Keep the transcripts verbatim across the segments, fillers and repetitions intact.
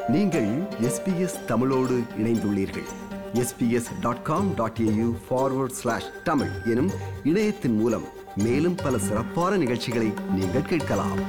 நீங்கள் எஸ்பிஎஸ் தமிழோடு இணைந்துள்ளீர்கள். SBS dot com dot AU forward slash Tamil எனும் இணையத்தின் மூலம் மேலும் பல சிறப்பான நிகழ்ச்சிகளை நீங்கள் கேட்கலாம்.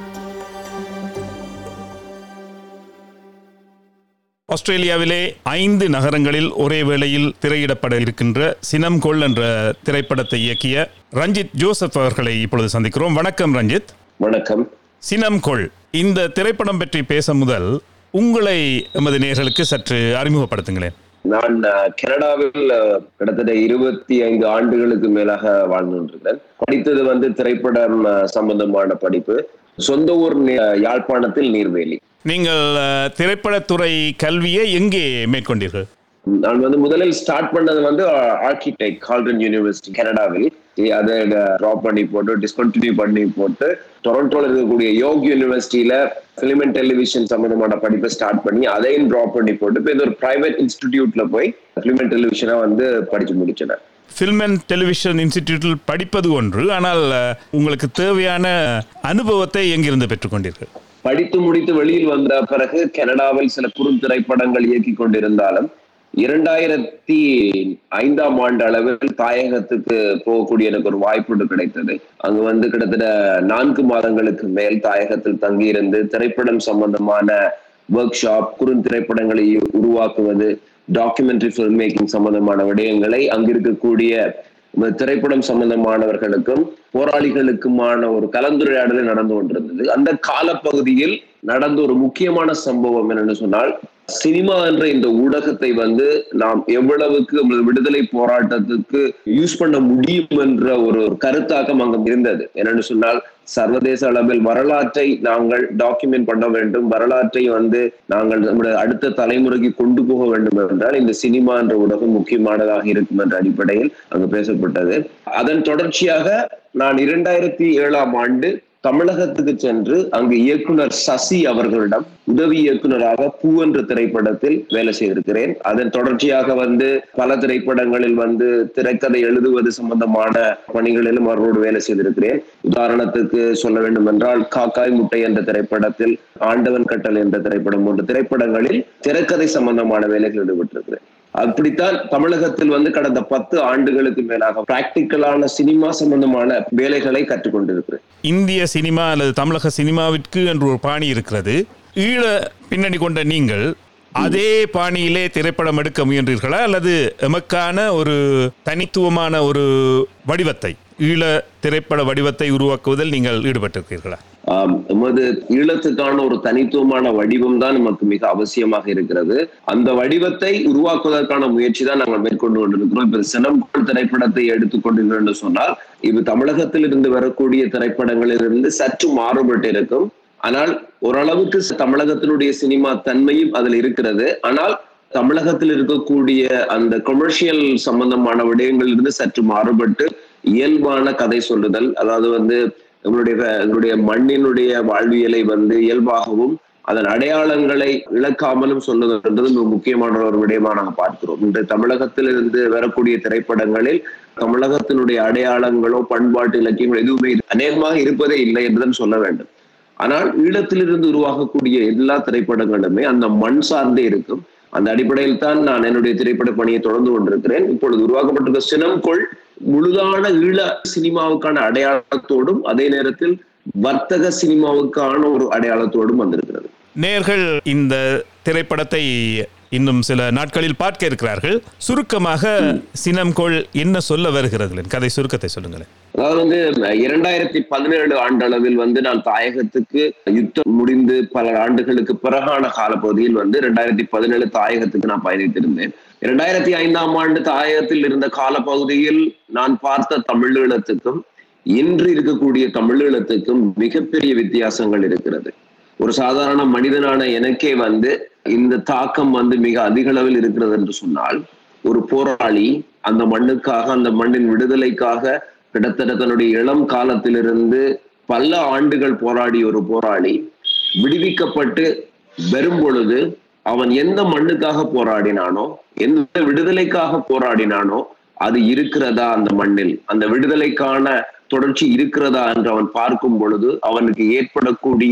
ஆஸ்திரேலியாவிலே ஐந்து நகரங்களில் ஒரே வேளையில் திரையிடப்பட இருக்கின்ற சினம்கொள் என்ற திரைப்படத்தை இயக்கிய ரஞ்சித் ஜோசப் அவர்களை இப்பொழுது சந்திக்கிறோம். வணக்கம் ரஞ்சித். வணக்கம். சினம்கொள் இந்த திரைப்படம் பற்றி பேச முதல் உங்களை எமது நேயர்களுக்கு சற்று அறிமுகப்படுத்துங்களேன். நான் கனடாவில் கிட்டத்தட்ட இருபத்தி ஐந்து ஆண்டுகளுக்கு மேலாக வாழ்ந்து கொண்டிருக்கிறேன். படித்தது வந்து திரைப்படம் சம்பந்தமான படிப்பு. சொந்த ஊர் யாழ்ப்பாணத்தில் நீர்வேலி. நீங்கள் திரைப்படத்துறை கல்வியை எங்கே மேற்கொண்டீர்கள்? நான் வந்து முதலில் ஸ்டார்ட் பண்ணது வந்து ஆர்கிடெக்ட் கால்டன் யூனிவர்சிட்டி கனடாவில். அதை ட்ராப் பண்ணி போட்டு டிஸ்கண்டினியூ பண்ணி போட்டு டொரண்டோல இருக்கக்கூடிய யோக் யூனிவர்சிட்டியில பிலிம் அண்ட் டெலிவிஷன் சம்பந்தமான படிப்பை ஸ்டார்ட் பண்ணி அதையும் ட்ராப் பண்ணி போட்டு இப்போ இந்த ஒரு பிரைவேட் இன்ஸ்டிடியூட்ல போய் பிலிம் அண்ட் டெலிவிஷனா வந்து படிச்சு முடிச்சேன். பிலிம் அண்ட் டெலிவிஷன் இன்ஸ்டிடியூட்டில் படிப்பது ஒன்று, ஆனால் உங்களுக்கு தேவையான அனுபவத்தை எங்கிருந்து பெற்றுக்கொண்டீர்கள்? படித்து முடித்து வெளியில் வந்த பிறகு கனடாவில் சில குறுந்திரைப்படங்கள் இயக்கி கொண்டிருந்தாலும் இரண்டாயிரத்தி ஐந்தாம் ஆண்டு அளவில் தாயகத்துக்கு போகக்கூடிய எனக்கு ஒரு வாய்ப்பு கிடைத்தது. அங்கு வந்து கிட்டத்தட்ட நான்கு மாதங்களுக்கு மேல் தாயகத்தில் தங்கியிருந்து திரைப்படம் சம்பந்தமான ஒர்க் ஷாப், குறுந்திரைப்படங்களை உருவாக்குவது, டாக்குமெண்ட்ரி ஃபில்ம் மேக்கிங் சம்பந்தமான விடயங்களை அங்கிருக்கக்கூடிய திரைப்படம் சம்பந்தமானவர்களுக்கும் போராளிகளுக்குமான ஒரு கலந்துரையாடல் நடந்து கொண்டிருந்தது. அந்த காலப்பகுதியில் நடந்த ஒரு முக்கியமான சம்பவம் என்னன்னு சொன்னால், சினிமா என்ற இந்த ஊடகத்தை வந்து நாம் எவ்வளவுக்கு விடுதலை போராட்டத்துக்கு யூஸ் பண்ண முடியும் என்ற ஒரு கருத்தாக்கம் அங்கு இருந்தது. என்னன்னு சொன்னால், சர்வதேச அளவில் வரலாற்றை நாங்கள் டாக்குமெண்ட் பண்ண வேண்டும், வரலாற்றை வந்து நாங்கள் நம்முடைய அடுத்த தலைமுறைக்கு கொண்டு போக வேண்டும் என்றால் இந்த சினிமா என்ற ஊடகம் முக்கியமானதாக இருக்கும் என்ற அடிப்படையில் அங்கு பேசப்பட்டது. அதன் தொடர்ச்சியாக நான் இரண்டாயிரத்தி ஏழாம் ஆண்டு தமிழகத்துக்கு சென்று அங்கு இயக்குனர் சசி அவர்களிடம் உதவி இயக்குனராக பூ என்ற திரைப்படத்தில் வேலை செய்திருக்கிறேன். அதன் தொடர்ச்சியாக வந்து பல திரைப்படங்களில் வந்து திரைக்கதை எழுதுவது சம்பந்தமான பணிகளிலும் அவர்களோடு வேலை செய்திருக்கிறேன். உதாரணத்துக்கு சொல்ல வேண்டும் என்றால், காக்காய் முட்டை என்ற திரைப்படத்தில், ஆண்டவன் கட்டல் என்ற திரைப்படம் போன்ற திரைப்படங்களில் திரைக்கதை சம்பந்தமான வேலைகள் ஈடுபட்டிருக்கிறேன். அப்படித்தான் தமிழகத்தில் வந்து கடந்த பத்து ஆண்டுகளுக்கு மேலாக பிராக்டிக்கலான சினிமா சம்பந்தமான வேலைகளை கற்றுக்கொண்டிருக்கிறேன். இந்திய சினிமா அல்லது தமிழக சினிமாவிற்கு என்று ஒரு பாணி இருக்கிறது. ஈழ பின்னணி கொண்ட நீங்கள் அதே பாணியிலே திரைப்படம் எடுக்க முயன்றீர்களா, அல்லது எமக்கான ஒரு தனித்துவமான ஒரு வடிவத்தை, ஈழ திரைப்பட வடிவத்தை உருவாக்குவதில் நீங்கள் ஈடுபட்டிருக்கிறீர்களா? எமது ஈழத்துக்கான ஒரு தனித்துவமான வடிவம் தான் நமக்கு மிக அவசியமாக இருக்கிறது. அந்த வடிவத்தை உருவாக்குவதற்கான முயற்சி தான் நாங்கள் மேற்கொண்டு கொண்டிருக்கிறோம். இப்ப சினம்கொள் திரைப்படத்தை எடுத்துக்கொண்டீர்கள் என்று சொன்னால், இது தமிழகத்தில் இருந்து வரக்கூடிய திரைப்படங்களிலிருந்து சற்று மாறுபட்டு இருக்கும். ஆனால் ஓரளவுக்கு தமிழகத்தினுடைய சினிமா தன்மையும் அதில் இருக்கிறது. ஆனால் தமிழகத்தில் இருக்கக்கூடிய அந்த கமர்ஷியல் சம்பந்தமான விடயங்களில் இருந்து சற்று மாறுபட்டு இயல்பான கதை சொல்லுதல், அதாவது வந்து எங்களுடைய எங்களுடைய மண்ணினுடைய வாழ்வியலை வந்து இயல்பாகவும் அதன் அடையாளங்களை இழக்காமலும் சொல்லுவது மிக முக்கியமான ஒரு விடயமா நாங்கள் பார்க்கிறோம். இன்று தமிழகத்தில் இருந்து வரக்கூடிய திரைப்படங்களில் தமிழகத்தினுடைய அடையாளங்களோ பண்பாட்டு இலக்கியங்களோ எதுவுமே அநேகமாக இருப்பதே இல்லை என்றுதான் சொல்ல வேண்டும். ஆனால் ஈழத்திலிருந்து உருவாகக்கூடிய எல்லா திரைப்படங்களுமே அந்த மண் சார்ந்தே இருக்கும். அந்த அடிப்படையில் தான் நான் என்னுடைய திரைப்பட பணியை தொடர்ந்து கொண்டிருக்கிறேன். இப்பொழுது உருவாக்கப்பட்டிருக்க சினம்கொள் முழுதான ஈழ சினிமாவுக்கான அடையாளத்தோடும் அதே நேரத்தில் வர்த்தக சினிமாவுக்கான ஒரு அடையாளத்தோடும் வந்திருக்கிறது. நேயர்கள் இந்த திரைப்படத்தை இன்னும் சில நாட்களில் பார்க்க இருக்கிறார்கள். சுருக்கமாக சினம்கொள் என்ன சொல்ல வருகிறது, கதை சுருக்கத்தை சொல்லுங்களேன். அதாவது வந்து இரண்டாயிரத்தி பதினேழு ஆண்டளவில் வந்து நான் தாயகத்துக்கு யுத்தம் முடிந்து பல ஆண்டுகளுக்கு பிறகான காலப்பகுதியில் வந்து இரண்டாயிரத்தி பதினேழு தாயகத்துக்கு நான் பயணித்திருந்தேன். இரண்டாயிரத்தி ஐந்தாம் ஆண்டு தாயகத்தில் இருந்த காலப்பகுதியில் நான் பார்த்த தமிழீழத்துக்கும் இன்று இருக்கக்கூடிய தமிழீழத்துக்கும் மிகப்பெரிய வித்தியாசங்கள் இருக்கிறது. ஒரு சாதாரண மனிதனான எனக்கே வந்து இந்த தாக்கம் வந்து மிக அதிக அளவில் இருக்கிறது என்று சொன்னால், ஒரு போராளி அந்த மண்ணுக்காக, அந்த மண்ணின் விடுதலைக்காக கிட்டத்தட்ட தன்னுடைய இளம் காலத்திலிருந்து பல ஆண்டுகள் போராடிய ஒரு போராளி விடுவிக்கப்பட்டு வரும் பொழுது அவன் எந்த மண்ணுக்காக போராடினானோ, எந்த விடுதலைக்காக போராடினானோ அது இருக்கிறதா அந்த மண்ணில், அந்த விடுதலைக்கான தொடர்ச்சி இருக்கிறதா என்று அவன் பார்க்கும் பொழுது அவனுக்கு ஏற்படக்கூடிய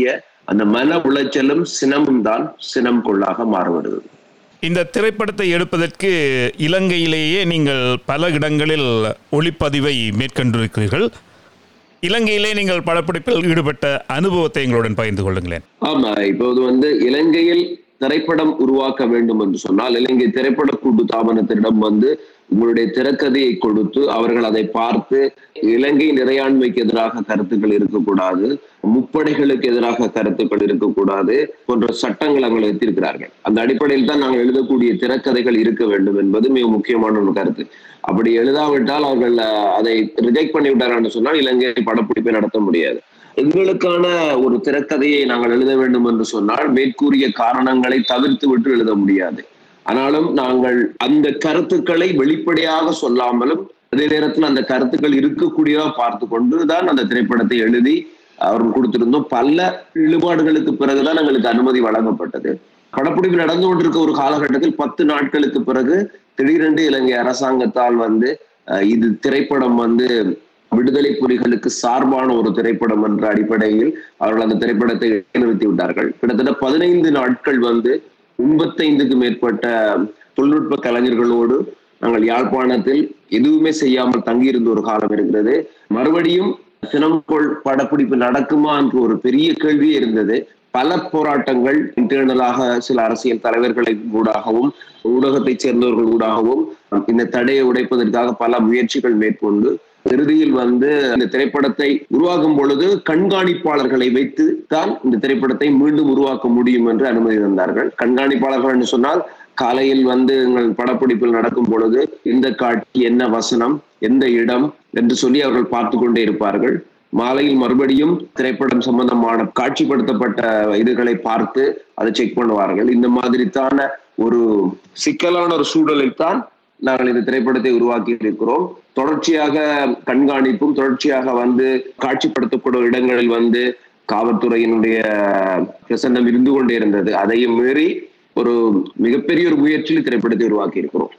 அந்த மன உளைச்சலும் சினமும் தான் சினம் கொள்ளாக மாறுகிறது. இந்த திரைப்படத்தை எடுப்பதற்கு இலங்கையிலேயே நீங்கள் பல இடங்களில் ஒளிப்பதிவை மேற்கொண்டிருக்கிறீர்கள். இலங்கையிலே நீங்கள் படப்பிடிப்பில் ஈடுபட்ட அனுபவத்தை எங்களுடன் பகிர்ந்து கொள்ளுங்களேன். ஆமா, இப்போது வந்து இலங்கையில் திரைப்படம் உருவாக்க வேண்டும் என்று சொன்னால் இலங்கை திரைப்பட கூட்டு தாபனத்திடம் வந்து உங்களுடைய திரைக்கதையை கொடுத்து அவர்கள் அதை பார்த்து இலங்கை இறையாண்மைக்கு எதிராக கருத்துக்கள் இருக்கக்கூடாது, முப்படைகளுக்கு எதிராக கருத்துக்கள் இருக்கக்கூடாது போன்ற சட்டங்கள் அவர்கள் வைத்திருக்கிறார்கள். அந்த அடிப்படையில் தான் நாங்கள் எழுதக்கூடிய திரைக்கதைகள் இருக்க வேண்டும் என்பது மிக முக்கியமான ஒரு கருத்து. அப்படி எழுதாவிட்டால் அவர்கள் அதை ரிஜெக்ட் பண்ணிவிட்டார்கள் என்று சொன்னால் இலங்கை படப்பிடிப்பை நடத்த முடியாது. எங்களுக்கான ஒரு திரைக்கதையை நாங்கள் எழுத வேண்டும் என்று சொன்னால் மேற்கூறிய காரணங்களை தவிர்த்து விட்டு எழுத முடியாது. ஆனாலும் நாங்கள் அந்த கருத்துக்களை வெளிப்படையாக சொல்லாமலும் அதே நேரத்தில் அந்த கருத்துக்கள் இருக்கக்கூடியதா பார்த்து கொண்டுதான் அந்த திரைப்படத்தை எழுதி அவர்கள் கொடுத்திருந்தோம். பல இழுபாடுகளுக்கு பிறகுதான் எங்களுக்கு அனுமதி வழங்கப்பட்டது. படப்பிடிப்பு நடந்து கொண்டிருக்க ஒரு காலகட்டத்தில் பத்து நாட்களுக்கு பிறகு திடீரென்று இலங்கை அரசாங்கத்தால் வந்து இது திரைப்படம் வந்து விடுதலை புலிகளுக்கு சார்பான ஒரு திரைப்படம் என்ற அடிப்படையில் அவர்கள் அந்த திரைப்படத்தை நிறுத்தி விட்டார்கள். கிட்டத்தட்ட பதினைந்து நாட்கள் வந்து எண்பத்தைந்துக்கு மேற்பட்ட தொழில்நுட்ப கலைஞர்களோடு நாங்கள் யாழ்ப்பாணத்தில் எதுவுமே செய்யாமல் தங்கியிருந்த ஒரு காலம் இருக்கிறது. மறுபடியும் சினம்கொள் படப்பிடிப்பு நடக்குமா என்ற ஒரு பெரிய கேள்வியே இருந்தது. பல போராட்டங்கள் இன்டர்னலாக சில அரசியல் தலைவர்களை கூடாகவும் ஊடகத்தை சேர்ந்தவர்கள் கூடாகவும் இந்த தடையை உடைப்பதற்காக பல முயற்சிகள் மேற்கொண்டு இறுதியில் வந்து இந்த திரைப்படத்தை உருவாக்கும் பொழுது கண்காணிப்பாளர்களை வைத்து தான் இந்த திரைப்படத்தை மீண்டும் உருவாக்க முடியும் என்று அனுமதி தந்தார்கள். கண்காணிப்பாளர்கள் என்று சொன்னால் காலையில் வந்து எங்கள் படப்பிடிப்பில் நடக்கும் பொழுது எந்த காட்சி, என்ன வசனம், எந்த இடம் என்று சொல்லி அவர்கள் பார்த்து கொண்டே இருப்பார்கள். மாலையில் மறுபடியும் திரைப்படம் சம்பந்தமான காட்சிப்படுத்தப்பட்ட இதுகளை பார்த்து அதை செக் பண்ணுவார்கள். இந்த மாதிரி தான ஒரு சிக்கலான ஒரு சூழலில் தான் நாங்கள் இந்த திரைப்படத்தை உருவாக்கி இருக்கிறோம். தொடர்ச்சியாக கண்காணிப்பும் தொடர்ச்சியாக வந்து காட்சிப்படுத்தப்படும் இடங்களில் வந்து காவல்துறையினுடைய பிரசன்னம் இருந்து கொண்டே இருந்தது. அதையும் மீறி ஒரு மிகப்பெரிய ஒரு முயற்சியில் திரைப்படத்தை உருவாக்கி இருக்கிறோம்.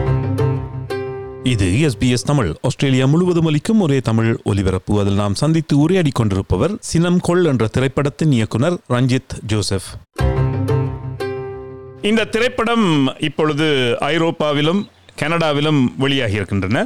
இது எஸ்பிஎஸ் தமிழ், ஆஸ்திரேலியா முழுவதும் அளிக்கும் ஒரே தமிழ் ஒலிபரப்பு. அதில் நாம் சந்தித்து உரையாடி கொண்டிருப்பவர் சினம்கொள் என்ற திரைப்படத்தின் இயக்குனர் ரஞ்சித் ஜோசப். இந்த திரைப்படம் இப்பொழுது ஐரோப்பாவிலும் கனடாவிலும் வெளியாகி இருக்கின்றன.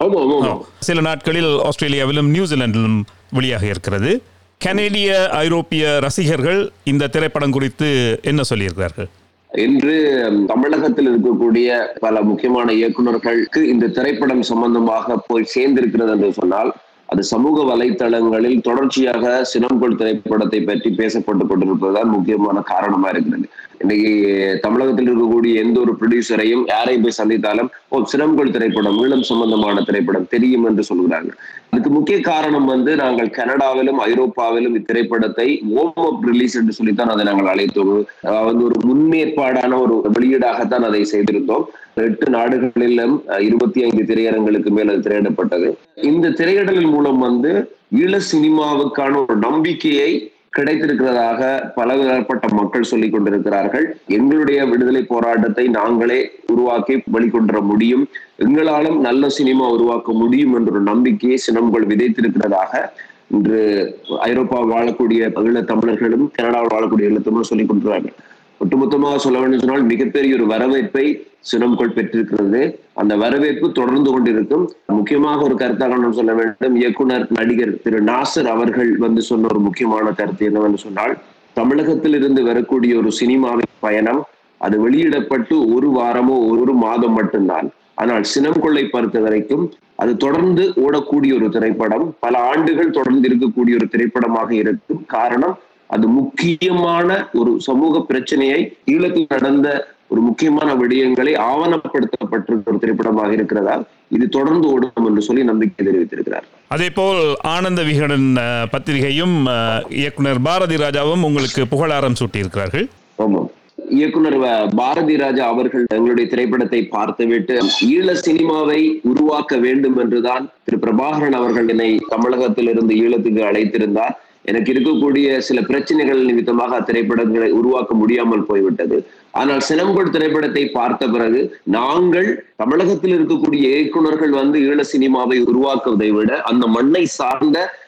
சில நாட்களில் ஆஸ்திரேலியாவிலும் நியூசிலாந்திலும் வெளியாக இருக்கிறது. கனேடிய ஐரோப்பிய ரசிகர்கள் இந்த திரைப்படம் குறித்து என்ன சொல்லியிருக்கிறார்கள்? இன்று தமிழகத்தில் இருக்கக்கூடிய பல முக்கியமான இயக்குநர்களுக்கு இந்த திரைப்படம் சம்பந்தமாக போய் சேர்ந்திருக்கிறது என்று சொன்னால் அது சமூக வலைத்தளங்களில் தொடர்ச்சியாக சினம்கொள் திரைப்படத்தை பற்றி பேசப்பட்டு கொண்டிருப்பதுதான் முக்கியமான காரணமா இருக்கிறது. இன்னைக்கு தமிழகத்தில் இருக்கக்கூடிய எந்த ஒரு ப்ரொடியூசரையும் யாரையும் போய் சந்தித்தாலும் ஓ சினம்கொள் திரைப்படம், ஈழம் சம்பந்தமான திரைப்படம் தெரியும் என்று சொல்கிறாங்க. அதுக்கு முக்கிய காரணம் வந்து நாங்கள் கனடாவிலும் ஐரோப்பாவிலும் இத்திரைப்படத்தை ஹோம் ஆஃப் ரிலீஸ் என்று சொல்லித்தான் அதை நாங்கள் அழைத்தோம். வந்து ஒரு முன்னேற்பாடான ஒரு வெளியீடாகத்தான் அதை செய்திருந்தோம். எட்டு நாடுகளிலும் இருபத்தி ஐந்து திரையரங்களுக்கு மேல் அது திரையிடப்பட்டது. இந்த திரையிடலின் மூலம் வந்து ஈழ சினிமாவுக்கான ஒரு நம்பிக்கையை கிடைத்திருக்கிறதாக பலதரப்பட்ட மக்கள் சொல்லிக் கொண்டிருக்கிறார்கள். எங்களுடைய விடுதலை போராட்டத்தை நாங்களே உருவாக்கி வெளிக்கொண்டு முடியும், எங்களாலும் நல்ல சினிமா உருவாக்க முடியும் என்ற ஒரு நம்பிக்கையை சினம்கொள் விதைத்திருக்கிறதாக இன்று ஐரோப்பாவில் வாழக்கூடிய ஈழ தமிழர்களும் கனடாவில் வாழக்கூடிய ஈழ தமிழர் சொல்லிக் கொண்டிருக்கிறார்கள். ஒட்டுமொத்தமாக சொல்ல வேண்டும் சொன்னால் மிகப்பெரிய ஒரு வரவேற்பை சினம்கொள் பெற்றிருக்கிறது. அந்த வரவேற்பு தொடர்ந்து கொண்டிருக்கும். முக்கியமாக ஒரு கருத்தாக நான் சொல்ல வேண்டும், இயக்குனர் நடிகர் திரு நாசர் அவர்கள் வந்து சொன்ன ஒரு முக்கியமான கருத்து என்னவென்று சொன்னால், தமிழகத்தில் இருந்து வரக்கூடிய ஒரு சினிமாவின் பயணம் அது வெளியிடப்பட்டு ஒரு வாரமோ ஒரு மாதம் மட்டும்தான். ஆனால் சினம்கொள்ளை பொறுத்த வரைக்கும் அது தொடர்ந்து ஓடக்கூடிய ஒரு திரைப்படம், பல ஆண்டுகள் தொடர்ந்து இருக்கக்கூடிய ஒரு திரைப்படமாக இருக்கும். காரணம், அது முக்கியமான ஒரு சமூக பிரச்சனையை, ஈழத்தில் நடந்த ஒரு முக்கியமான விடயங்களை ஆவணப்படுத்தப்பட்டிருக்கிற ஒரு திரைப்படமாக இருக்கிறதால் இது தொடர்ந்து ஓடும் என்று சொல்லி நம்பிக்கை தெரிவித்திருக்கிறார். அதே போல் ஆனந்த விகடன் பத்திரிகையும் இயக்குனர் பாரதி ராஜாவும் உங்களுக்கு புகழாரம் சூட்டியிருக்கிறார்கள். ஆமாம், இயக்குனர் பாரதி ராஜா அவர்கள் எங்களுடைய திரைப்படத்தை பார்த்துவிட்டு ஈழ சினிமாவை உருவாக்க வேண்டும் என்றுதான் திரு பிரபாகரன் அவர்கள் என்னை தமிழகத்தில் இருந்து ஈழத்துக்கு அழைத்திருந்தார். எனக்கு இருக்கக்கூடிய சில பிரச்சனைகள் நிமித்தமாக திரைப்படங்களை உருவாக்க முடியாமல் போய்விட்டது. ஆனால் சினம்கொள் திரைப்படத்தை பார்த்த பிறகு நாங்கள் தமிழகத்தில் இருக்கக்கூடிய இயக்குநர்கள் வந்து ஈழ சினிமாவை உருவாக்குவதை விட அந்த மண்ணை சார்ந்த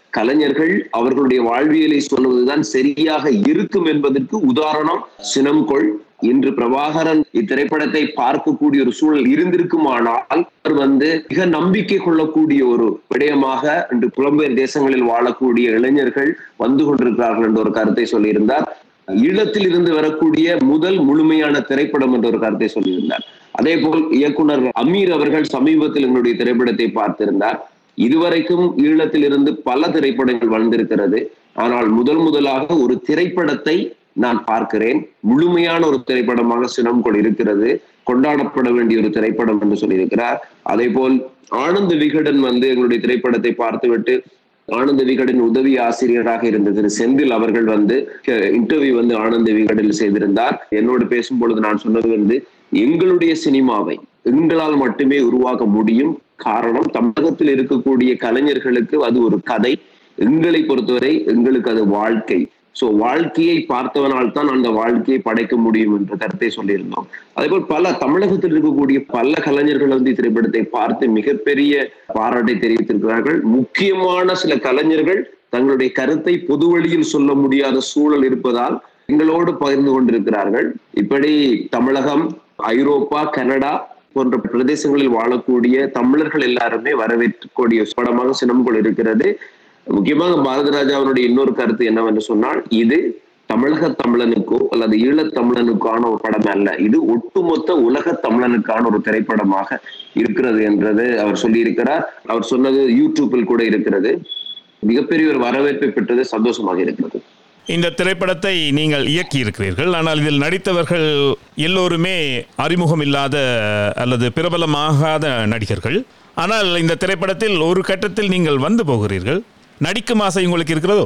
கலைஞர்கள் அவர்களுடைய வாழ்வியலை சொல்வதுதான் சரியாக இருக்கும் என்பதற்கு உதாரணம் சினம்கொள். இன்று பிரபாகரன் இத்திரைப்படத்தை பார்க்கக்கூடிய ஒரு சூழல் இருந்திருக்குமானால் அவர் வந்து மிக நம்பிக்கை கொள்ளக்கூடிய ஒரு விடயமாக இன்று புலம்பெயர் தேசங்களில் வாழக்கூடிய இளைஞர்கள் வந்து கொண்டிருக்கிறார்கள் என்ற ஒரு கருத்தை சொல்லியிருந்தார். ஈழத்தில் இருந்து வரக்கூடிய முதல் முழுமையான திரைப்படம் என்ற ஒரு கருத்தை சொல்லியிருந்தார். அதே போல் இயக்குனர் அமீர் அவர்கள் சமீபத்தில் எங்களுடைய திரைப்படத்தை பார்த்திருந்தார். இதுவரைக்கும் ஈழத்தில் இருந்து பல திரைப்படங்கள் வந்திருக்கிறது. ஆனால் முதல் முதலாக ஒரு திரைப்படத்தை நான் பார்க்கிறேன். முழுமையான ஒரு திரைப்படமாக சினம்கொள் இருக்கிறது. கொண்டாடப்பட வேண்டிய ஒரு திரைப்படம் என்று சொல்லியிருக்கிறார். அதே போல் ஆனந்த விகடன் வந்து எங்களுடைய திரைப்படத்தை பார்த்துவிட்டு ஆனந்த விகடன் உதவி ஆசிரியராக இருந்த திரு செந்தில் அவர்கள் வந்து இன்டர்வியூ வந்து ஆனந்த விகடனில் செய்திருந்தார். என்னோடு பேசும் பொழுது நான் சொன்னது வந்து எங்களுடைய சினிமாவை எங்களால் மட்டுமே உருவாக்க முடியும். காரணம், தமிழகத்தில் இருக்கக்கூடிய கலைஞர்களுக்கு அது ஒரு கதை, எங்களை பொறுத்தவரை எங்களுக்கு அது வாழ்க்கை. சோ வாழ்க்கையை பார்த்தவனால் தான் அந்த வாழ்க்கையை படைக்க முடியும் என்ற கருத்தை சொல்லியிருந்தோம். அதே போல் பல தமிழகத்தில் இருக்கக்கூடிய பல கலைஞர்கள் வந்து திரைப்படத்தை பார்த்து மிகப்பெரிய பாராட்டை தெரிவித்திருக்கிறார்கள். முக்கியமான சில கலைஞர்கள் தங்களுடைய கருத்தை பொது வழியில் சொல்ல முடியாத சூழல் இருப்பதால் எங்களோடு பகிர்ந்து கொண்டிருக்கிறார்கள். இப்படி தமிழகம், ஐரோப்பா, கனடா போன்ற பிரதேசங்களில் வாழக்கூடிய தமிழர்கள் எல்லாருமே வரவேற்கக்கூடிய படமாக சினம்கொள் இருக்கிறது. முக்கியமாக பாரதிராஜாவினுடைய இன்னொரு கருத்து என்னவென்று சொன்னால், இது தமிழக தமிழனுக்கோ அல்லது ஈழத் தமிழனுக்கான ஒரு படம் அல்ல, இது ஒட்டுமொத்த உலக தமிழனுக்கான ஒரு திரைப்படமாக இருக்கிறது என்றது அவர் சொல்லியிருக்கிறார். அவர் சொன்னது யூடியூப்பில் கூட இருக்கிறது. மிகப்பெரிய ஒரு வரவேற்பை பெற்றது, சந்தோஷமாக இருக்கிறது. இந்த திரைப்படத்தை நீங்கள் இயக்கி இருக்கிறீர்கள். ஆனால் இதில் நடித்தவர்கள் எல்லோருமே அறிமுகம் இல்லாத அல்லது பிரபலமாகாத நடிகர்கள். ஆனால் இந்த திரைப்படத்தில் ஒரு கட்டத்தில் நீங்கள் வந்து போகிறீர்கள். நடிக்கும் ஆசை உங்களுக்கு இருக்கிறதோ?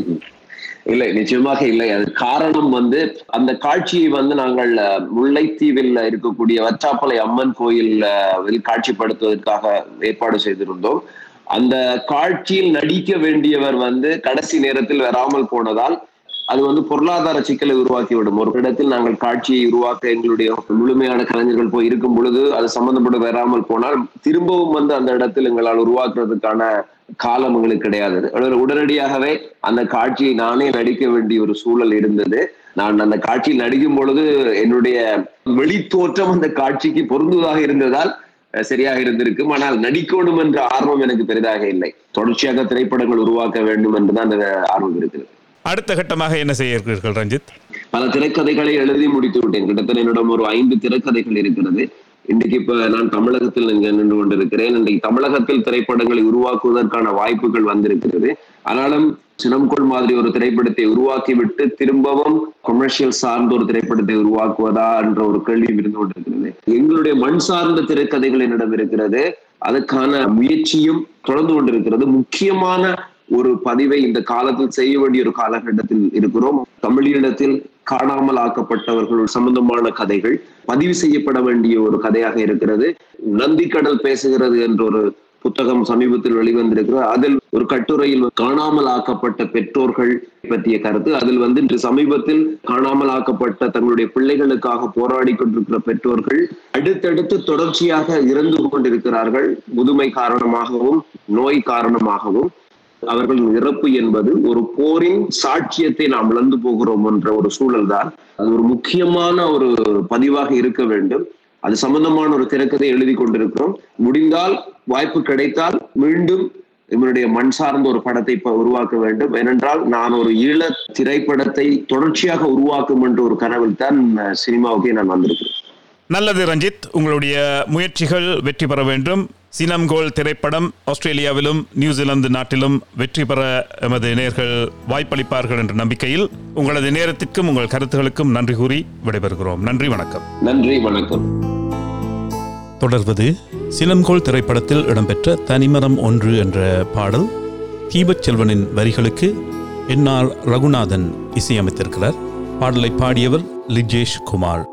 இல்லை, நிச்சயமாக இல்லை. அது காரணம் வந்து அந்த காட்சியை வந்து நாங்கள் முல்லைத்தீவில் இருக்கக்கூடிய வச்சாப்பளை அம்மன் கோயில் காட்சிப்படுத்துவதற்காக ஏற்பாடு செய்திருந்தோம். அந்த காட்சியில் நடிக்க வேண்டியவர் வந்து கடைசி நேரத்தில் வராமல் போனதால் அது வந்து பொருளாதார சிக்கலை உருவாக்கிவிடும். ஒரு இடத்தில் நாங்கள் காட்சியை உருவாக்க எங்களுடைய முழுமையான கலைஞர்கள் போய் இருக்கும் பொழுது அது சம்பந்தப்பட்டு வராமல் போனால் திரும்பவும் வந்து அந்த இடத்தில் எங்களால் உருவாக்குறதுக்கான காலம் எங்களுக்கு கிடையாது. உடனடியாகவே அந்த காட்சியை நானே நடிக்க வேண்டிய ஒரு சூழல் இருந்தது. நான் அந்த காட்சியில் நடிக்கும் பொழுது என்னுடைய வெளி தோற்றம் அந்த காட்சிக்கு பொருந்துவதாக இருந்ததால் சரியாக இருந்திருக்கும். ஆனால் நடிக்கணும் என்ற ஆர்வம் எனக்கு பெரிதாக இல்லை. தொடர்ச்சியாக திரைப்படங்கள் உருவாக்க வேண்டும் என்றுதான் அந்த ஆர்வம் இருக்கிறது. அடுத்த கட்டமாக என்ன செய்ய இருக்கிறீர்கள் ரஞ்சித்? பல திரைக்கதைகளை எழுதி முடித்து விட்டேன். கிட்டத்தட்ட என்னிடம் ஒரு ஐந்து திரைக்கதைகள் இருக்கிறது. இன்றைக்கு இப்ப நான் தமிழகத்தில் இங்க நின்று கொண்டிருக்கிறேன். இன்றைக்கு தமிழகத்தில் திரைப்படங்களை உருவாக்குவதற்கான வாய்ப்புகள் வந்திருக்கிறது. ஆனாலும் சினம்கொள் மாதிரி ஒரு திரைப்படத்தை உருவாக்கிவிட்டு திரும்பவும் கொமர்ஷியல் சார்ந்த ஒரு திரைப்படத்தை உருவாக்குவதா என்ற ஒரு கேள்வி இருந்து கொண்டிருக்கிறது. எங்களுடைய மண் சார்ந்த திரைக்கதைகள் என்னிடம் இருக்கிறது. அதுக்கான முயற்சியும் தொடர்ந்து கொண்டிருக்கிறது. முக்கியமான ஒரு பதிவை இந்த காலத்தில் செய்ய வேண்டிய ஒரு காலகட்டத்தில் இருக்கிறோம். தமிழீழத்தில் காணாமல் ஆக்கப்பட்டவர்கள் சம்பந்தமான கதைகள் பதிவு செய்யப்பட வேண்டிய ஒரு கதையாக இருக்கிறது. நந்திக்கடல் பேசுகிறது என்ற ஒரு புத்தகம் சமீபத்தில் வெளிவந்திருக்கிறது. அதில் ஒரு கட்டுரையில் காணாமல் ஆக்கப்பட்ட பெற்றோர்கள் பற்றிய கருத்து. அதில் வந்து இன்று சமீபத்தில் காணாமல் ஆக்கப்பட்ட தங்களுடைய பிள்ளைகளுக்காக போராடி கொண்டிருக்கிற பெற்றோர்கள் அடுத்தடுத்து தொடர்ச்சியாக இறந்து கொண்டிருக்கிறார்கள். முதுமை காரணமாகவும் நோய் காரணமாகவும் அவர்களின் இறப்பு என்பது ஒரு போரின் சாட்சியத்தை நாம் இழந்து போகிறோம் என்ற ஒரு சூழல் தான். அது ஒரு முக்கியமான ஒரு பதிவாக இருக்க வேண்டும். அது சம்பந்தமான ஒரு திரைக்கதை எழுதி கொண்டிருக்கிறோம். முடிந்தால், வாய்ப்பு கிடைத்தால் மீண்டும் இவருடைய மண் சார்ந்த ஒரு படத்தை உருவாக்க வேண்டும். ஏனென்றால் நான் ஒரு ஈழ திரைப்படத்தை தொடர்ச்சியாக உருவாக்கும் என்ற ஒரு கனவில் தான் சினிமாவுக்கே நான் வந்திருக்கிறேன். நல்லது ரஞ்சித், உங்களுடைய முயற்சிகள் வெற்றி பெற வேண்டும். சினம்கொள் திரைப்படம் ஆஸ்திரேலியாவிலும் நியூசிலாந்து நாட்டிலும் வெற்றி பெற எமது நேயர்கள் வாய்ப்பளிப்பார்கள் என்ற நம்பிக்கையில் உங்களது நேரத்திற்கும் உங்கள் கருத்துகளுக்கும் நன்றி கூறி விடைபெறுகிறோம். நன்றி, வணக்கம். நன்றி, வணக்கம். தொடர்வது சினம்கொள் திரைப்படத்தில் இடம்பெற்ற தனிமரம் ஒன்று என்ற பாடல். தீபக் செல்வனின் வரிகளுக்கு என் ஆர் ரகுநாதன் இசையமைத்திருக்கிறார். பாடலை பாடியவர் லிஜேஷ் குமார்.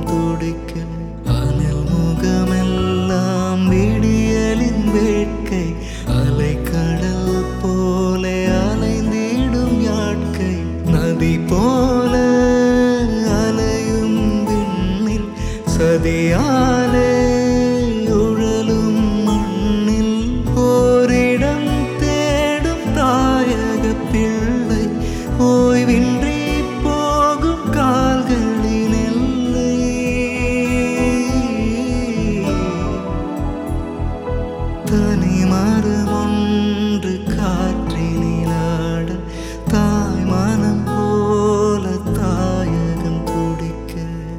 அனல் முகமெல்லாம் விடியலின் வேட்கை பிள்ளை ஓய்வின்றி போகும் கால்களின் எல்லை. தனி மரம் ஒன்று காற்றினிலாட தாய் மனம் போல தாயகம் துடிக்க.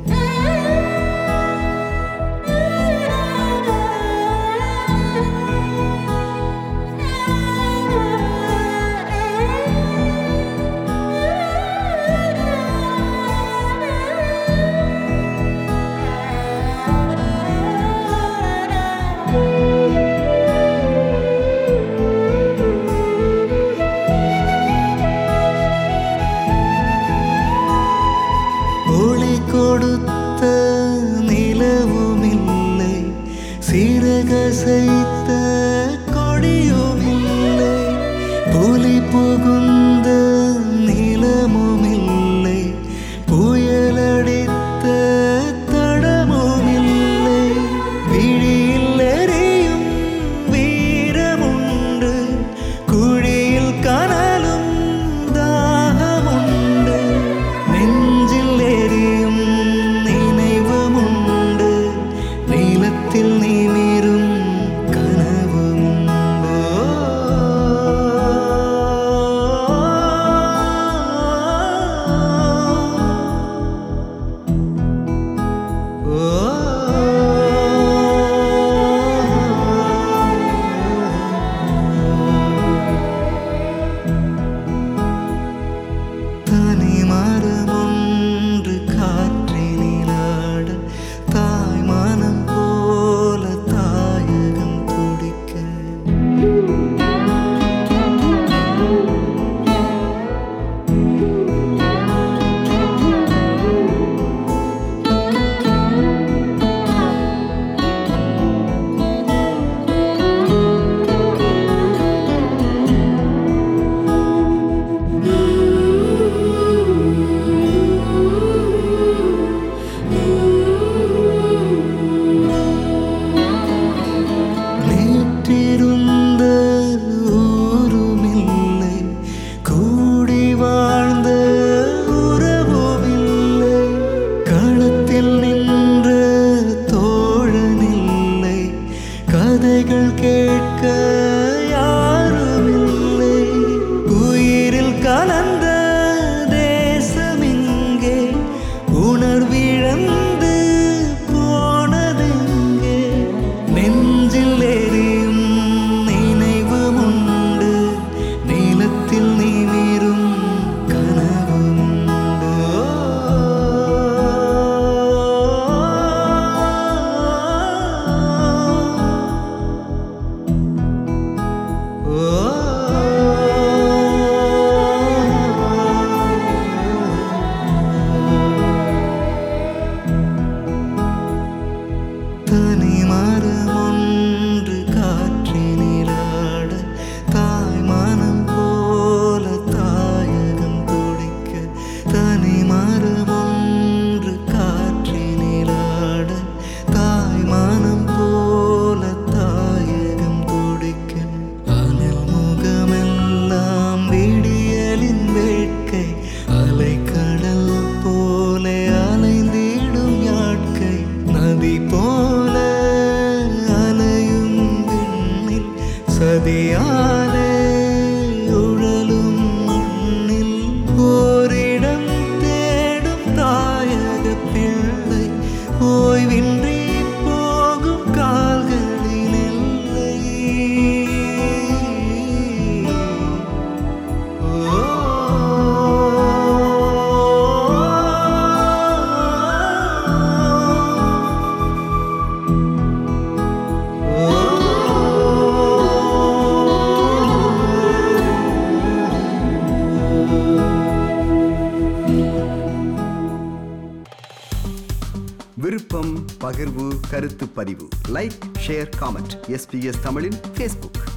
ஒளி கொடுத்த நிலவுமில்லை, சிறகசைத்த கொடியுமில்லை, புலி புகுந்த நிலமுமில்லை, புயலடித்த தடமுமில்லை. விழியில் எரியும் வீரமுண்டு, குழியில் கனலும் தாகமுண்டு, நெஞ்சில் எரியும் நினைவுமுண்டு, நீலத்தில் நிமிரும் கனவுமுண்டு. தனி மரம் ஒன்று காற்றினிலாட தாய் மனம் போல தாயகம் துடிக்க. நேற்றிருந்த ஊருமில்லை, கூடி வாழ்ந்த உறவுமில்லை, களத்தில் நின்ற தோழனில்லை, கதைகள் கேட்க யாருமில்லை, உயிரில் கலந்த தேசமிங்கே, உணர்விழந்து போனதெங்கே, நெஞ்சில் எரியும் நினைவுமுண்டு, நீலத்தில் நிமிரும் கனவுமுண்டு. தனி மரம் ஒன்று காற்றினிலாட தாய் மனம் போல தாயகம் துடிக்க. தனி மரம் ஒன்று காற்றினிலாட தாய் மனம் போல தாயகம் துடிக்க. அனல் முகமெல்லாம் விடியலின் வேட்கை, அலைக்கடல் போல அலைந்திடும் யாட்கை, நதி போல அலையும் விண்ணில், சதியாலே உழலும் மண்ணில், ஓரிடம் தேடும் தாயக பிள்ளை ஓய்வின்றி போகும் கால்களின் எல்லை. விருப்பம், பகிர்வு, கருத்து பதிவு, லைக், ஷேர், காமெண்ட். எஸ்பிஎஸ் தமிழின் ஃபேஸ்புக்.